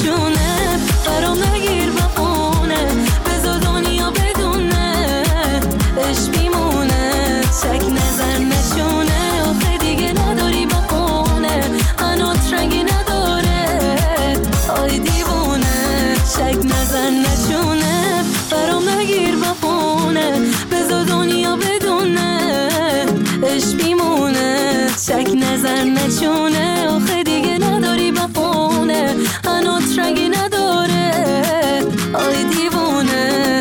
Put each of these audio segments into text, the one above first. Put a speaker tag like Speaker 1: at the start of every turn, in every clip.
Speaker 1: نشونه برام نگیر بخونه بذار دنیا بدونه عشق میمونه شک نظر نشونه آخه دیگه نداری بخونه هنوز رنگی نداره آی دیوونه شک نظر نشونه برام نگیر بخونه بذار دنیا بدونه عشق میمونه شک نظر نشونه آخه دیگه نداری بخونه هنوز رنگی نداره آی دیوونه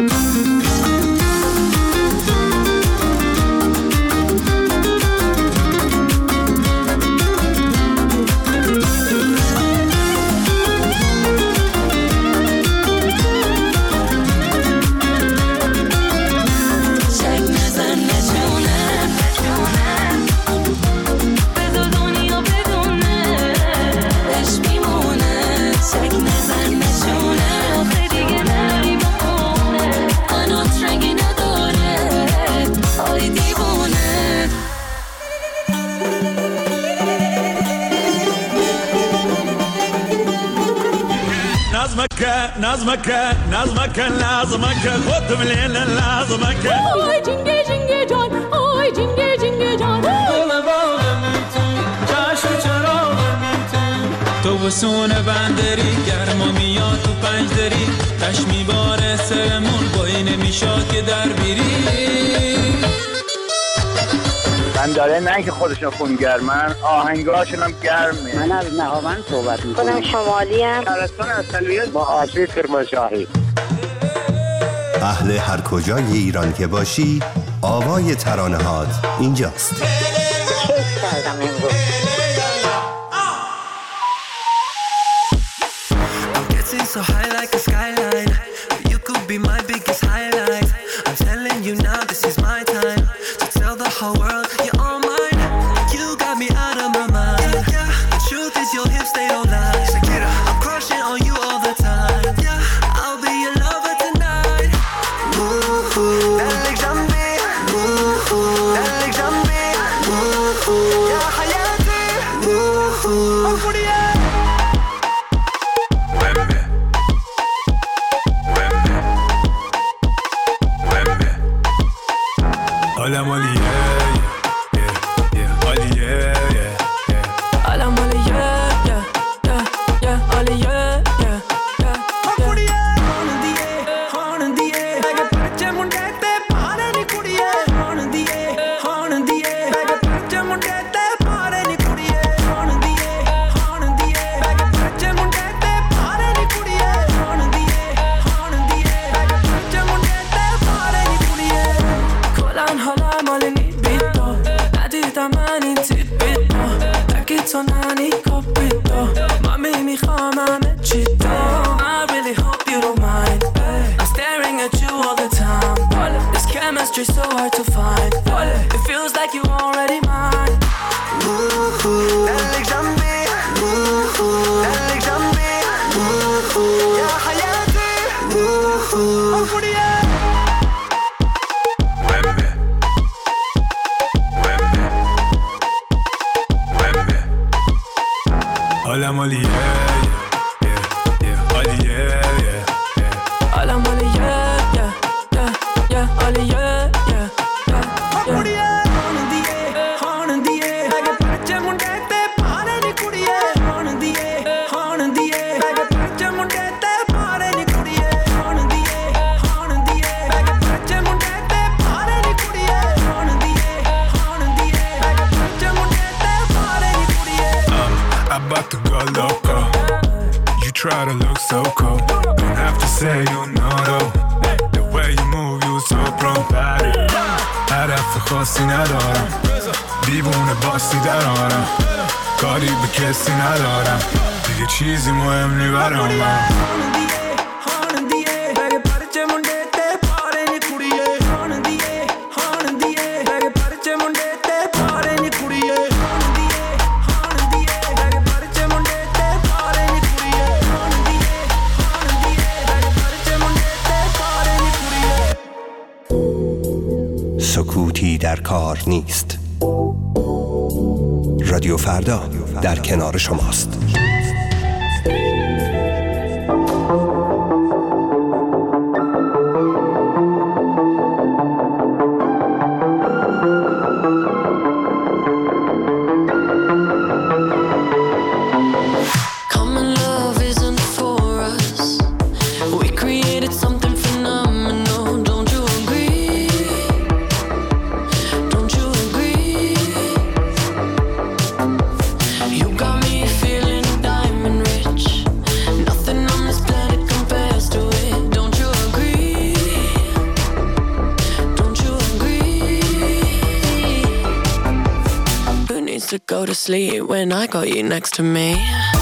Speaker 2: نظمك لازمك خد من لازمك
Speaker 3: آی جنگه جنگه جان آی جنگه جنگه جان دل باغم تو چشم چراغم تو بسونه بندری گرما میاد تو پنجدری تش میباره سرمون بایی نمیشاد که در بیری
Speaker 4: بنداره نه که خودشون خونگرمن آهنگاشون هم گرمه.
Speaker 5: من از نهاوند صحبت میکنم
Speaker 6: شمالی ام
Speaker 4: شهرستان اصلیت با آشی کرمانشاهی.
Speaker 7: اهل هر کجای ایران که باشی آوای ترانه‌هات اینجاست.
Speaker 6: کیف کردم امروز.
Speaker 8: I'm getting so high like a skyline. You could be my biggest highlight. I'm telling you now this is my time to tell the whole world you're all mine. You got me out of my mind. The truth is your hips they don't lie. I'm crushing on you all the time. I'll be your lover tonight. دلك جنبي دلك جنبي يا حياتي
Speaker 2: عالم عالیه عالیه
Speaker 8: عالم عالیه عالیه تو نانی کپیتو مامی میخوام همه چی تو I really hope you don't mind I'm staring at you all the time This chemistry so hard to find It feels like you already mine دلك جنبي دلك جنبي يا حياتي
Speaker 2: عالم عالیه عالیه
Speaker 8: عالم عالیه عالیه
Speaker 2: Try to look so cool. Don't have to say you know though. The way you move you so pro. هدف خاصی ندارم دیوونه باسی درارم کاری به کسی ندارم دیگه چیزی مهم نی برام
Speaker 7: سکوتی در کار نیست. رادیو فردا در کنار شماست.
Speaker 9: to go to sleep when I got you next to me.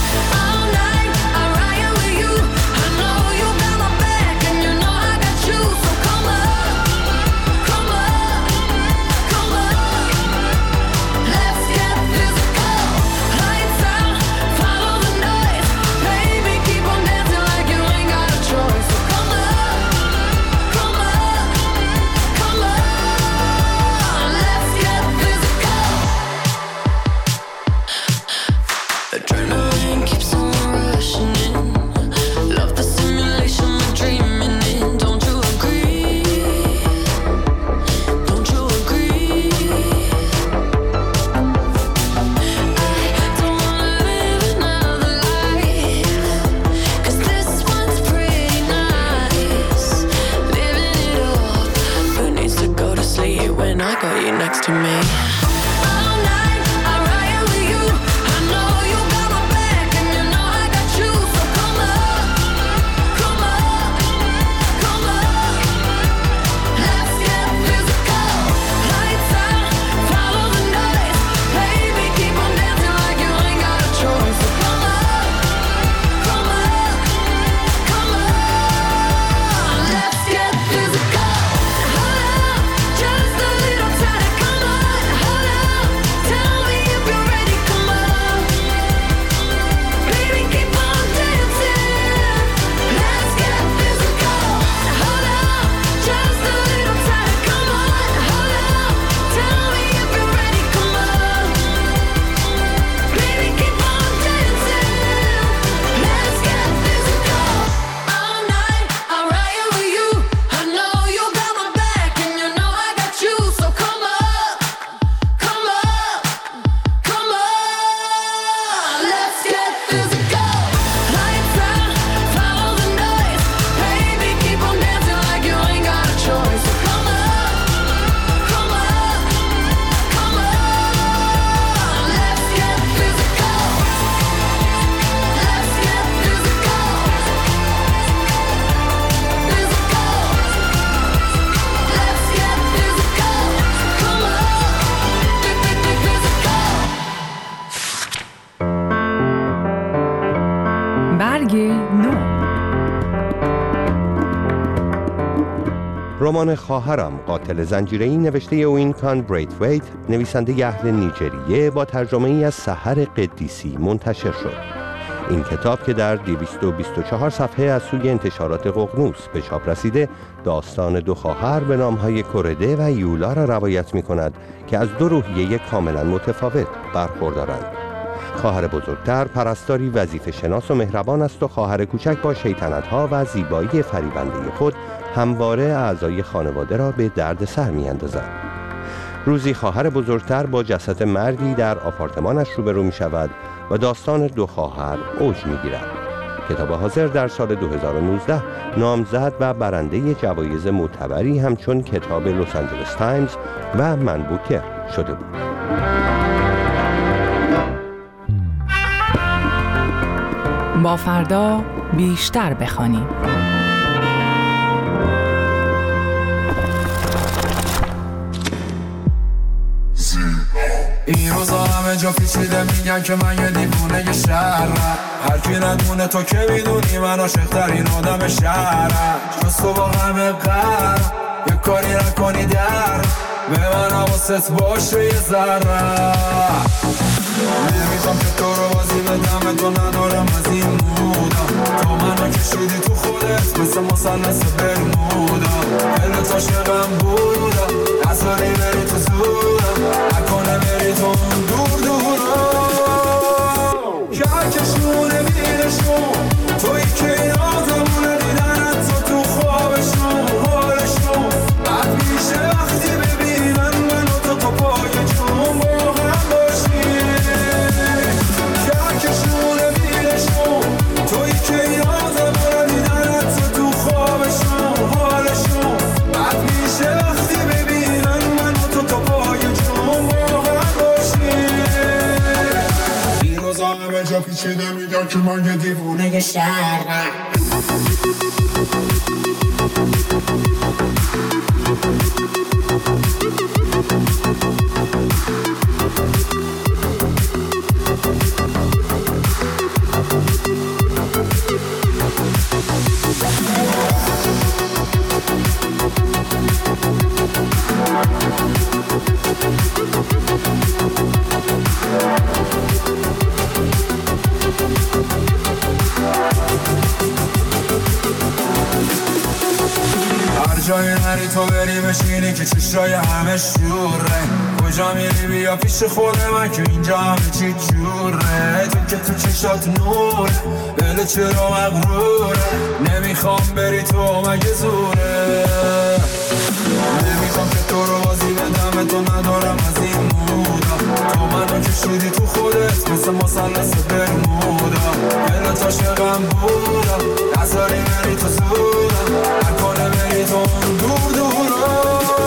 Speaker 7: رمان خواهرم قاتل زنجیره‌ای نوشته اوینکان بریتویت نویسنده اهل نیجریه با ترجمه ای از سحر قدیسی منتشر شد. این کتاب که در 224 صفحه از سوی انتشارات ققنوس به چاپ رسیده داستان دو خواهر به نامهای کورده و یولا را روایت می کند که از دو روحیه کاملا متفاوت برخوردارند. خواهر بزرگتر پرستاری وظیفه شناس و مهربان است و خواهر کوچک با شیطنت‌ها و زیبایی فریبنده خود همواره اعضای خانواده را به درد سر می‌اندازد. روزی خواهر بزرگتر با جسد مردی در آپارتمانش روبرو می‌شود و داستان دو خواهر اوج می‌گیرد. کتاب حاضر در سال 2019 نامزد و برنده جوایز معتبری همچون کتاب لس آنجلس تایمز و من بوکر شده بود.
Speaker 10: با فردا بیشتر بخوانیم.
Speaker 11: این روزا همه جا پیچیده میگن که من یه دیوونه شهرم. هر کی ندونه تو که میدونی من عاشق‌ترین آدم شهرم. جز تو با همه قرم یه کاری نکنی در به من حواست باشه یه ذره. نمیخوام که تو رو بازی بدم تو ندارم از این مودا. تو منو کشیدی تو خودت مثل مثلث برمودا. دلت عاشقم بودا نذاری بری تو زودم نکنه بری تو دور دورا. کهکشونه بیرشون توی که این آدمونه دیدنت تو خوابشون حالشون بد میشه وقتی ببینن منو تو پای جون با هم باشیم. کهکشونه بیرشون توی که این آدمونه دیدنت تو خوابشون حالشون بد میشه وقتی ببینن منو تو پای جون با هم باشیم. این روزا همه جا پیچیده میگن که من یه دیوونه شهرم. تو بری بشینی که چشای همه شوره. کجا میری بیا پیش خود من که اینجا همه چی جوره. تو که تو چشات نور دل چرا مغروره. نمیخوام بری تو مگه زوره. نمیخوام که تو رو بازی بدم تو ندارم از این مودا. تو منو کشیدی تو خودت مثل مثلث برمودا. دلت عاشقم بودم نذاری بری تو زودم. نکنه بری تو اون دور دورا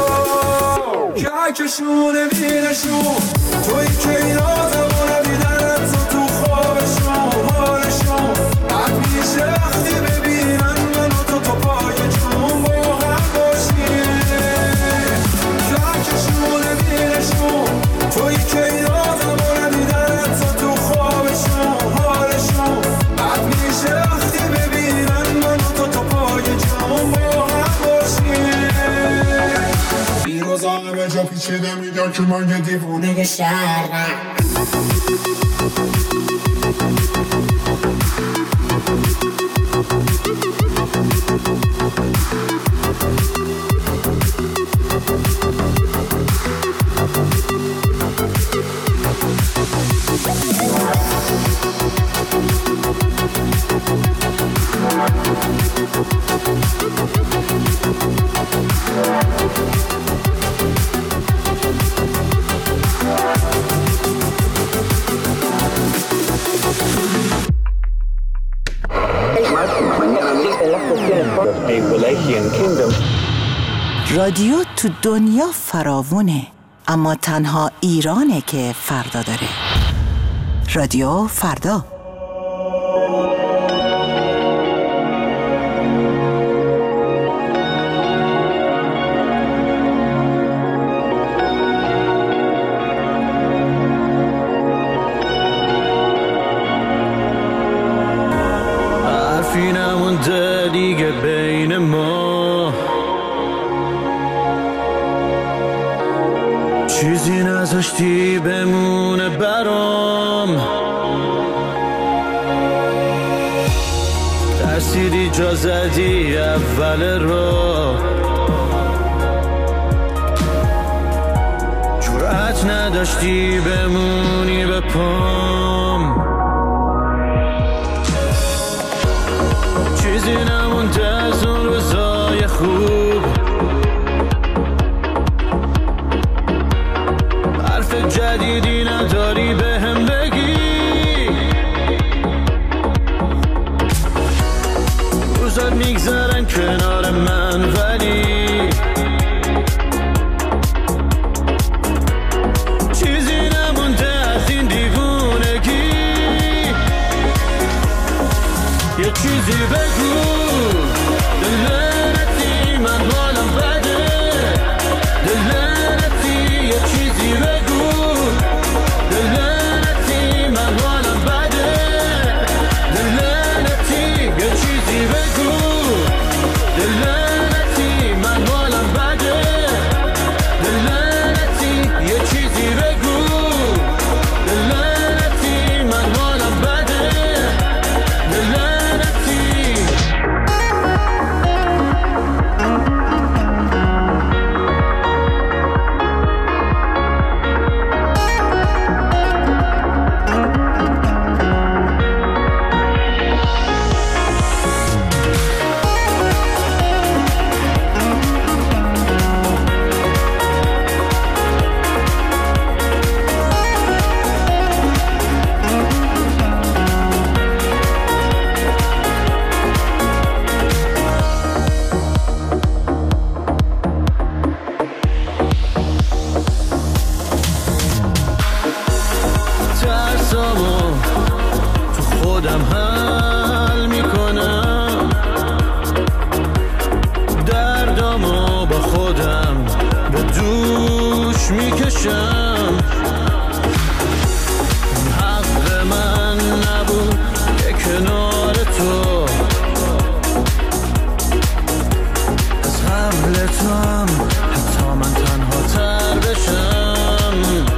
Speaker 11: که کشونه بینشون. توی که این آدمونه بیدنت تو خوابشون حالشون. حد میشه وقتی ببینن منو تو پای جون با هم باشیم. که کشونه بینشون. توی که این آدمونه بیدنت تو خوابشون حالشون. حد میشه وقتی ببینن منو تو پای جون با هم باشیم. این روزا همه جا پیچیده میدن که من یه دیوونه شهرم.
Speaker 12: رادیو تو دنیا فراوونه، اما تنها ایرانه که فردا داره. رادیو فردا.
Speaker 3: حرفی نمونده دیگه بین ما، چیزی نذاشتی بمونه برام. ترسیدی جا زدی اول را، جرأت نداشتی بمونی به پام. چیزی نمونده از اون روزای خوب، حرف جدیدی نداری بهم بگی. روزات میگذرن کنار من ولی چیزی نمونده از این دیوونگی. یه چیزی بگو دلنتی من حالم بده. دلنتی یه چیزی بگو دلنتی من حالم بده. دلنتی یه چیزی بگو دلنتی من حالم بده. دلنتی یه چیزی بگو دلنتی من حالم بده. میکشم. حق من نبود که کنار تو از حمل تو هم حتی من تنها تر بشم.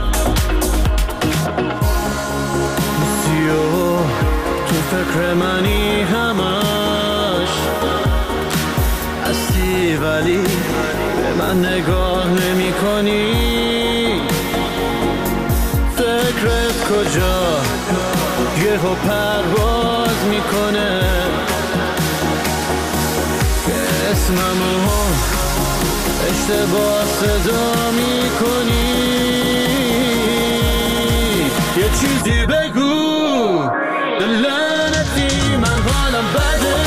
Speaker 3: نیستی و تو فکر منی همش هستی ولی من نگاه نمی کنی فکرت کجا یهو پرواز میکنه که اسممو اشتباه صدا میکنی یه چیزی بگو لعنتی من حالم بده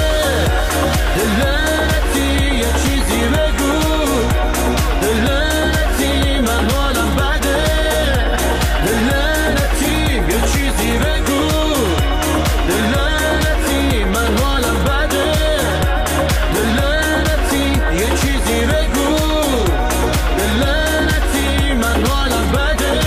Speaker 3: لعنتی یه چیزی بگو لعنتی من حالم بده لعنتی یه چیزی بگو لعنتی من حالم بده لعنتی یه چیزی بگو لعنتی من حالم بده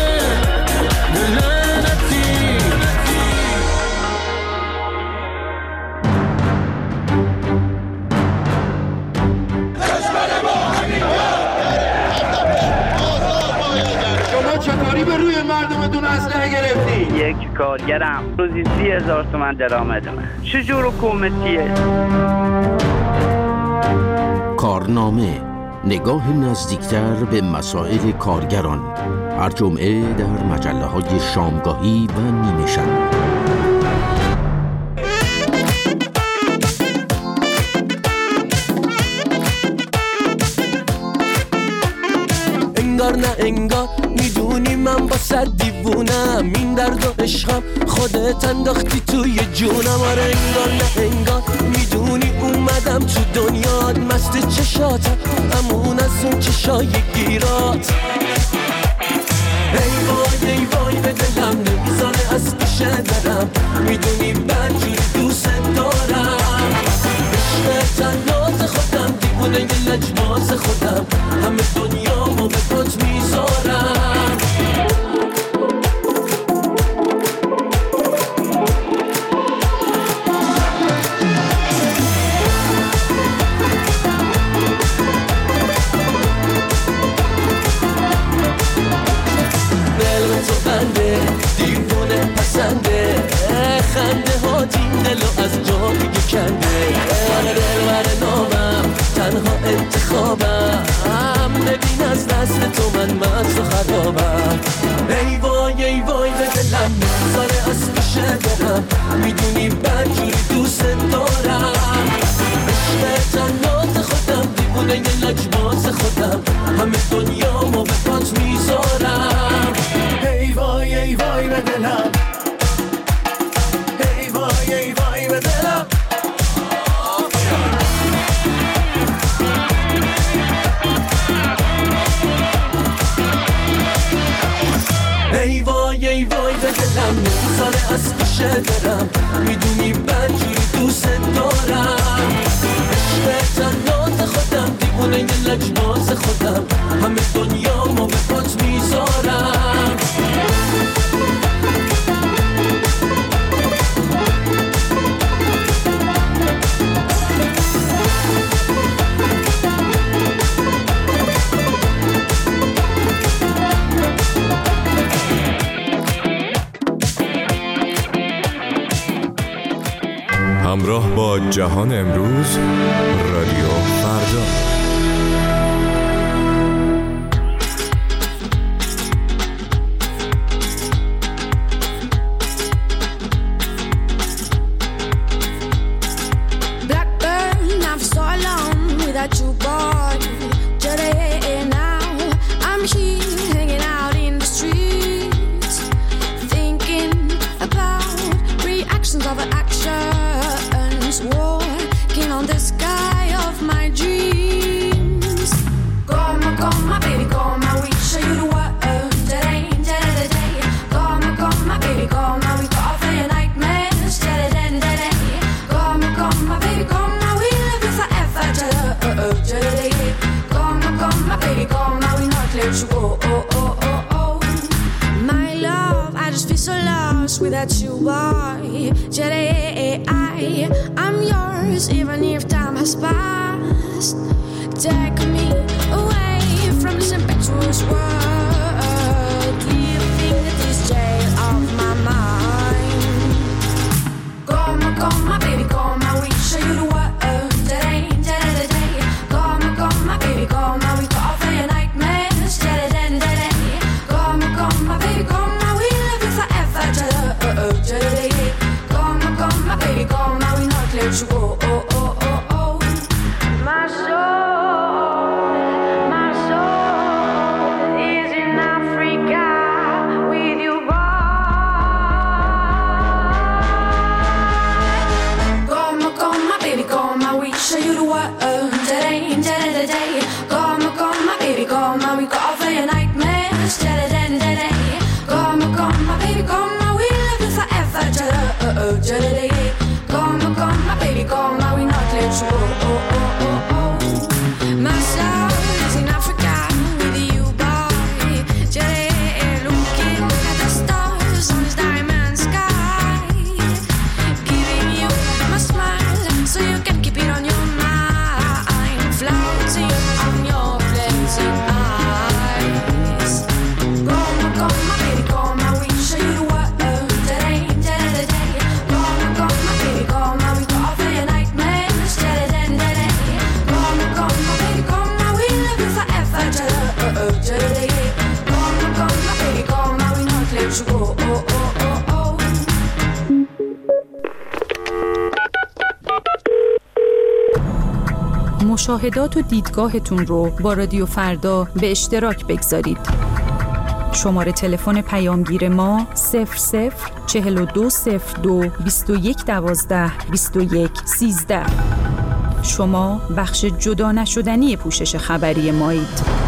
Speaker 11: چطوری به روی مردمتون اسلحه گرفتی؟
Speaker 5: یک کارگرم روزی 30,000 تومان درآمدمه. چجور حکومتیه؟
Speaker 13: کارنامه، نگاه نزدیکتر به مسائل کارگران، هر جمعه در مجله‌های شامگاهی و نیمه شب.
Speaker 8: انگار نه انگار میدونی من با صد دیوونم این درد و عشقم خودت انداختی توی جونم آره انگار نه انگار میدونی اومدم تو دنیات مست چشاتم همون از اون چشای گیرات ای وای به دلم نمیزانه از پیشه درم میدونی بدجوری دوست دارم عشق تناز خودم دیوونه یه لجباز خودم همه دنیامو به پات میذارم دل تو بنده دیوونه پسنده خنده ها دین دلو از جا دیگه کنده آره دلبر نامم تنها انتخابم ببین از نسل تو من مست و خرابم ای وای به دلم نمیذاره از پیشه برم میدونی بدجوری دوست دارم عشق تنات خودم دیوونه یه لجباز خودم همه دنیامو به پات میذارم ای وای به دلم ای وای به دلم ای وای به دلم نمیذاره از پیشه برم میدونی بدجوری دوست دارم عشق تنات خودم دیوونه یه لجباز خودم همه دنیامو به پات میذارم
Speaker 14: همراه با جهان امروز رادیو فردا.
Speaker 1: Blackburn, I've so long without you, boy. Today now, I'm here hanging out in the streets, thinking about reactions of an actions, walking on the sky of my dreams. Come, my baby, come, I will show you the world. Today, come, my baby, come, I will go off in your nightmares. Today, come, my baby, come, I will live you forever. Today, come, my baby, come, I will not let you go. My love, I just feel so lost without you, boy. Today, I'm yours, even if time has passed. Take me away from this impetuous world, living in this jail of my mind. Come, my baby, come, I will show you the world. Today, come, my baby, come, I will go off in
Speaker 10: مشاهدات و دیدگاهتون رو با رادیو فردا به اشتراک بگذارید. شماره تلفن پیامگیر ما 004202 2112 2113. شما بخش جدا نشدنی پوشش خبری مایید.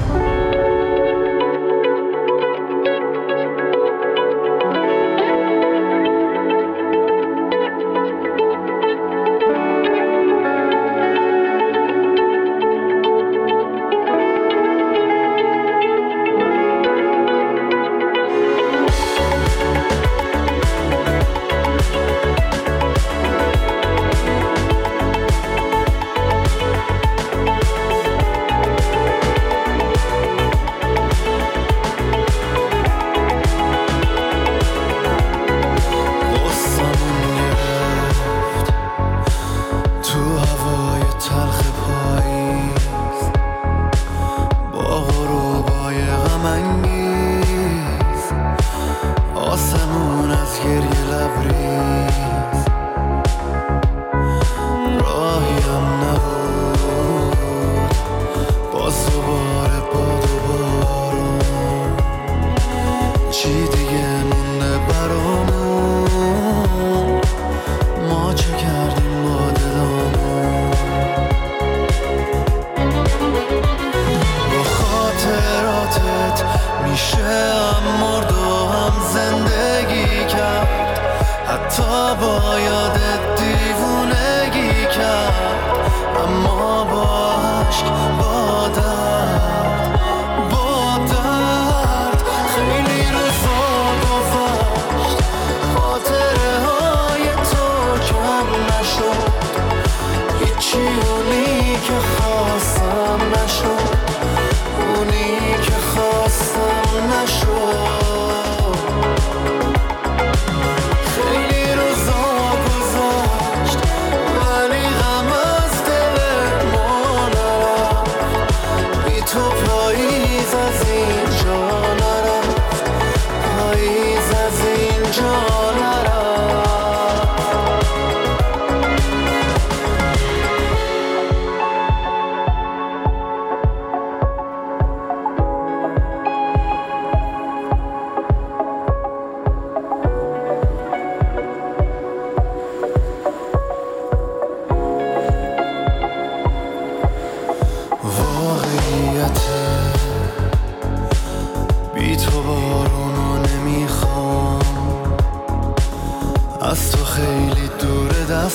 Speaker 15: از تو خیلی دور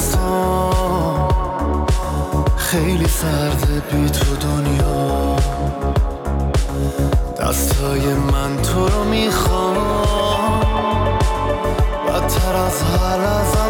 Speaker 15: دستام، خیلی سرده بی تو دنیا. دستای من تو رو میخوام، بدتر از هر لحظه